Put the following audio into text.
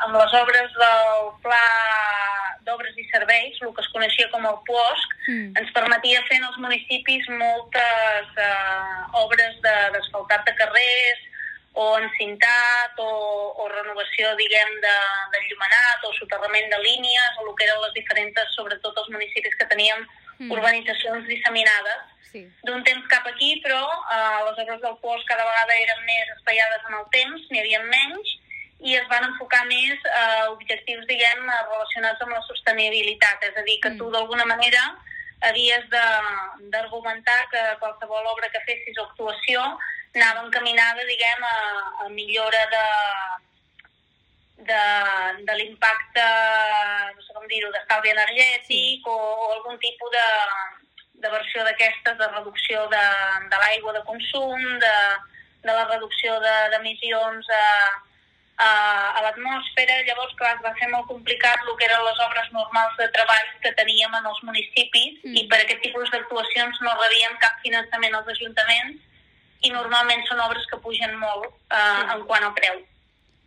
amb les obres del Pla d'Obres i Serveis, el que es coneixia com el POSC, ens permetia fer en els municipis moltes obres d'asfaltat de carrers, o encintat, o renovació, diguem, d'enllumenat, o soterrament de línies, o el que eren les diferents, sobretot els municipis que teníem urbanitzacions disseminades. Sí. D'un temps cap aquí, però les obres del POSC cada vegada eren més espaiades en el temps, n'hi havia menys, i es van enfocar més a objectius, diguem, relacionats amb la sostenibilitat. És a dir, que tu d'alguna manera havies d'argumentar que qualsevol obra que fessis o actuació anava encaminada, diguem, a millora de l'impacte, no sé com dir-ho, d'estalvi energètic o algun tipus de versió d'aquestes, de reducció de l'aigua de consum, de la reducció d'emissions a l'atmosfera. Llavors, clar, es va fer molt complicat el que eren les obres normals de treball que teníem en els municipis i per aquest tipus d'actuacions no rebíem cap finançament als ajuntaments i normalment són obres que pugen molt en quant al preu.